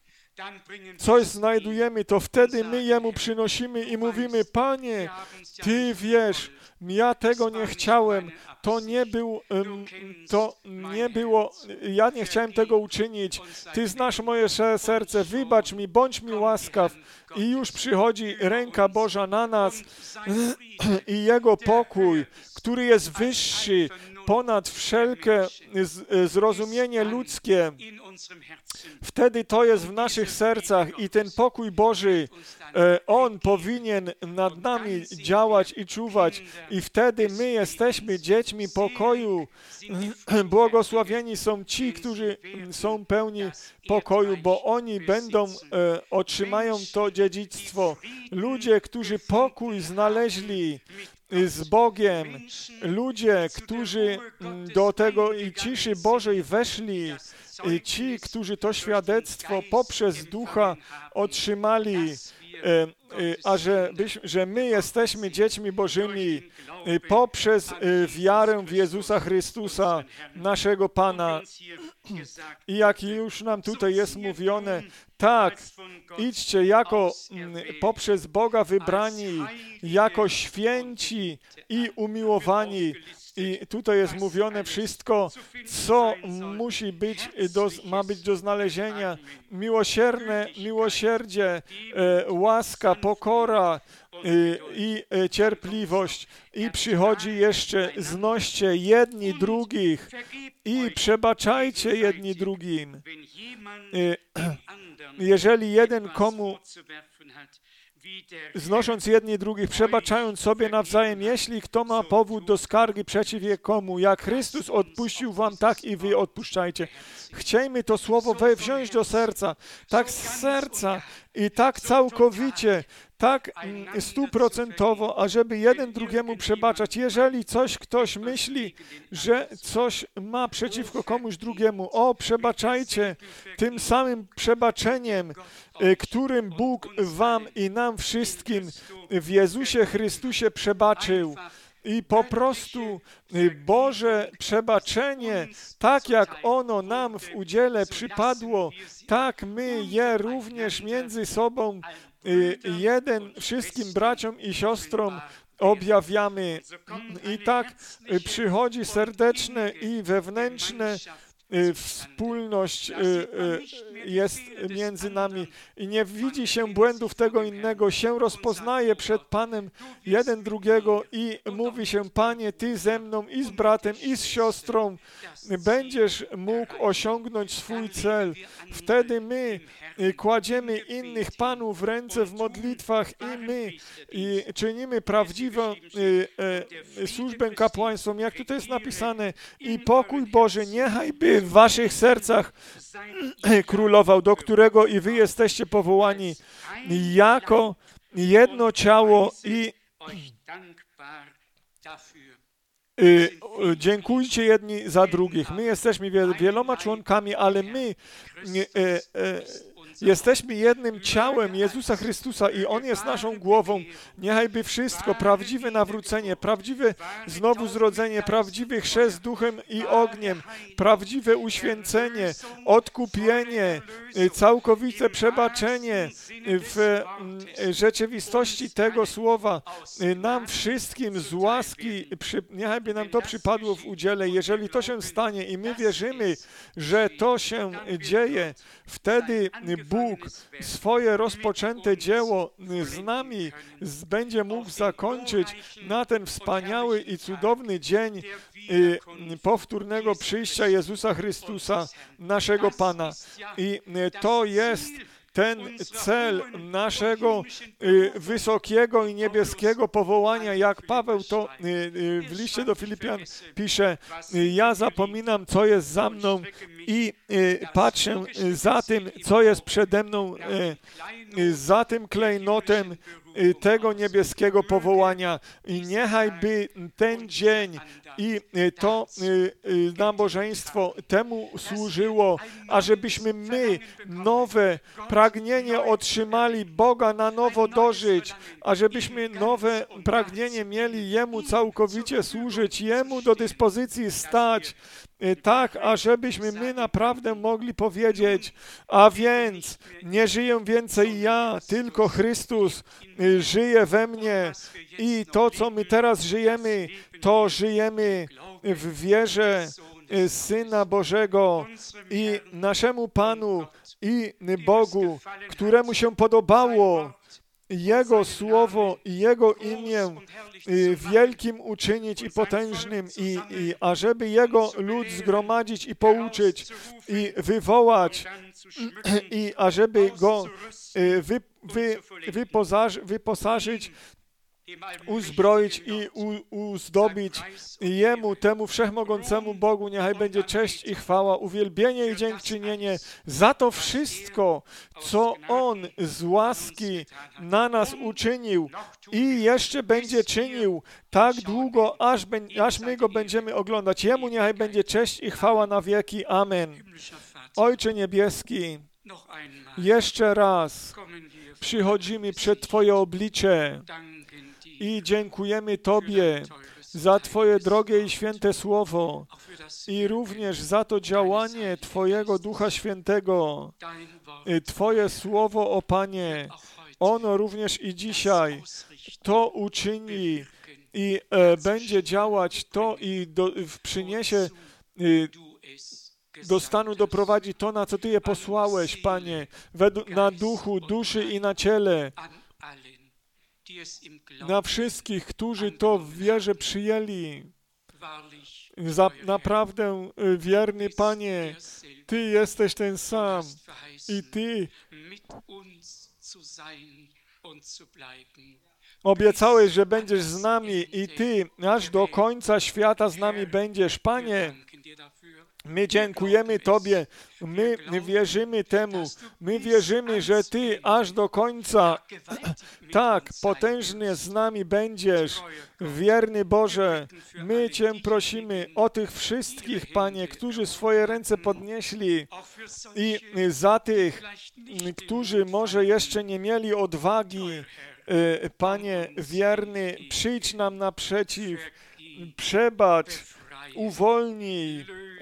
coś znajdujemy, to wtedy my Jemu przynosimy i mówimy: Panie, Ty wiesz, ja tego nie chciałem, to nie był, to nie było, ja nie chciałem tego uczynić, Ty znasz moje serce, wybacz mi, bądź mi łaskaw. I już przychodzi ręka Boża na nas i Jego pokój, który jest wyższy ponad wszelkie zrozumienie ludzkie. Wtedy to jest w naszych sercach i ten pokój Boży, On powinien nad nami działać i czuwać i wtedy my jesteśmy dziećmi pokoju. Błogosławieni są ci, którzy są pełni pokoju, bo oni będą, otrzymają to dziedzictwo. Ludzie, którzy pokój znaleźli z Bogiem, ludzie, którzy do tego i ciszy Bożej weszli, i ci, którzy to świadectwo poprzez Ducha otrzymali, a że, że my jesteśmy dziećmi Bożymi poprzez wiarę w Jezusa Chrystusa, naszego Pana. I jak już nam tutaj jest mówione, tak, idźcie jako poprzez Boga wybrani, jako święci i umiłowani. I tutaj jest mówione wszystko, co musi być, do, ma być do znalezienia. Miłosierne, miłosierdzie, e, łaska, pokora e, i e, cierpliwość. I przychodzi jeszcze: znoście jedni drugich i przebaczajcie jedni drugim. E, jeżeli jeden komu znosząc jedni drugich, przebaczając sobie nawzajem, jeśli kto ma powód do skargi przeciw komu, jak Chrystus odpuścił wam, tak i wy odpuszczajcie. Chciejmy to słowo wziąć do serca, tak z serca i tak całkowicie, tak stuprocentowo, ażeby jeden drugiemu przebaczać. Jeżeli coś ktoś myśli, że coś ma przeciwko komuś drugiemu, o, przebaczajcie tym samym przebaczeniem, którym Bóg wam i nam wszystkim w Jezusie Chrystusie przebaczył. I po prostu Boże przebaczenie, tak jak ono nam w udziale przypadło, tak my je również między sobą jeden wszystkim braciom i siostrom objawiamy. I tak przychodzi serdeczne i wewnętrzne wspólność jest między nami i nie widzi się błędów tego innego, się rozpoznaje przed Panem jeden drugiego i mówi się: Panie, Ty ze mną i z bratem i z siostrą będziesz mógł osiągnąć swój cel. Wtedy my kładziemy innych Panów w ręce w modlitwach i my i czynimy prawdziwą służbę kapłańską, jak tutaj jest napisane: i pokój Boży niechaj by w waszych sercach królował, do którego i wy jesteście powołani jako jedno ciało i y, dziękujcie jedni za drugich. My jesteśmy wieloma członkami, ale my y, y, y, jesteśmy jednym ciałem Jezusa Chrystusa i On jest naszą głową. Niechajby wszystko, prawdziwe nawrócenie, prawdziwe znowu-zrodzenie, prawdziwy chrzest duchem i ogniem, prawdziwe uświęcenie, odkupienie, całkowite przebaczenie w rzeczywistości tego słowa nam wszystkim z łaski, niechajby nam to przypadło w udziale. Jeżeli to się stanie i my wierzymy, że to się dzieje, wtedy Bóg swoje rozpoczęte dzieło z nami będzie mógł zakończyć na ten wspaniały i cudowny dzień powtórnego przyjścia Jezusa Chrystusa, naszego Pana. I to jest ten cel naszego y, wysokiego i niebieskiego powołania, jak Paweł to y, y, w liście do Filipian pisze, y, ja zapominam, co jest za mną i y, patrzę y, za tym, co jest przede mną, y, y, za tym klejnotem y, tego niebieskiego powołania. I niechaj by ten dzień i y, to y, y, nabożeństwo temu służyło, ażebyśmy my nowe pragnienie otrzymali Boga na nowo dożyć, ażebyśmy nowe pragnienie mieli Jemu całkowicie służyć, Jemu do dyspozycji stać, tak, ażebyśmy my naprawdę mogli powiedzieć, a więc nie żyję więcej ja, tylko Chrystus żyje we mnie i to, co my teraz żyjemy, to żyjemy w wierze Syna Bożego i naszemu Panu i Bogu, któremu się podobało Jego Słowo i Jego imię wielkim uczynić i potężnym, i, i ażeby Jego lud zgromadzić i pouczyć i wywołać, i ażeby Go wy, wy, wyposaży, wyposażyć, uzbroić i u, uzdobić Jemu, temu Wszechmogącemu Bogu, niechaj będzie cześć i chwała, uwielbienie i dziękczynienie za to wszystko, co On z łaski na nas uczynił i jeszcze będzie czynił tak długo, aż, aż my Go będziemy oglądać. Jemu niechaj będzie cześć i chwała na wieki. Amen. Ojcze Niebieski, jeszcze raz przychodzimy przed Twoje oblicze i dziękujemy Tobie za Twoje drogie i święte Słowo i również za to działanie Twojego Ducha Świętego. Twoje Słowo, o Panie, ono również i dzisiaj to uczyni i e, będzie działać to i do, przyniesie e, do stanu doprowadzi to, na co Ty je posłałeś, Panie, według, na duchu, duszy i na ciele. Na wszystkich, którzy to w wierze przyjęli. Za, naprawdę, wierny Panie, Ty jesteś ten sam i Ty obiecałeś, że będziesz z nami i Ty aż do końca świata z nami będziesz. Panie, my dziękujemy Tobie, my wierzymy temu, my wierzymy, że Ty aż do końca tak potężnie z nami będziesz, wierny Boże. My Cię prosimy o tych wszystkich, Panie, którzy swoje ręce podnieśli i za tych, którzy może jeszcze nie mieli odwagi. Panie wierny, przyjdź nam naprzeciw, przebacz, uwolnij,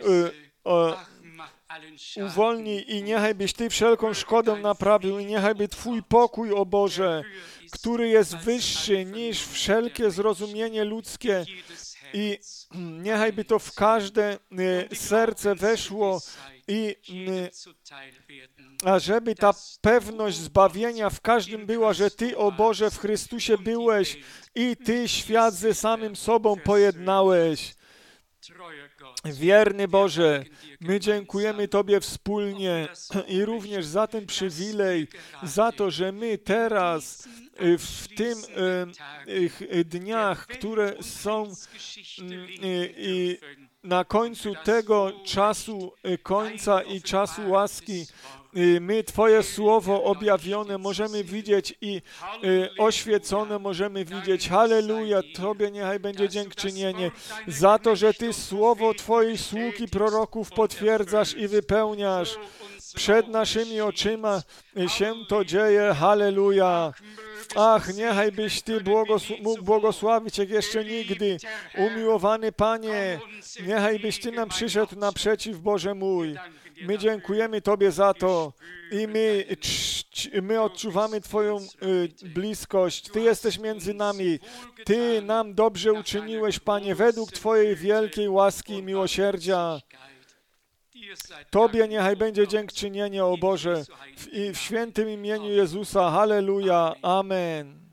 uwolnij i niechaj byś Ty wszelką szkodę naprawił i niechaj by Twój pokój, o Boże, który jest wyższy niż wszelkie zrozumienie ludzkie i niechaj by to w każde serce weszło i ażeby ta pewność zbawienia w każdym była, że Ty, o Boże, w Chrystusie byłeś i Ty świat ze samym sobą pojednałeś. Wierny Boże, my dziękujemy Tobie wspólnie i również za ten przywilej, za to, że my teraz w tym dniach, które są na końcu tego czasu, końca i czasu łaski, my Twoje Słowo objawione możemy widzieć i oświecone możemy widzieć. Halleluja, Tobie niechaj będzie dziękczynienie za to, że Ty Słowo Twoich sług i proroków potwierdzasz i wypełniasz. Przed naszymi oczyma się to dzieje. Halleluja. Ach, niechaj byś Ty błogosł- mógł błogosławić jak jeszcze nigdy. Umiłowany Panie, niechaj byś Ty nam przyszedł naprzeciw, Boże mój. My dziękujemy Tobie za to i my, my odczuwamy Twoją y, bliskość. Ty jesteś między nami. Ty nam dobrze uczyniłeś, Panie, według Twojej wielkiej łaski i miłosierdzia. Tobie niechaj będzie dziękczynienie, o Boże, w, i w świętym imieniu Jezusa. Halleluja. Amen.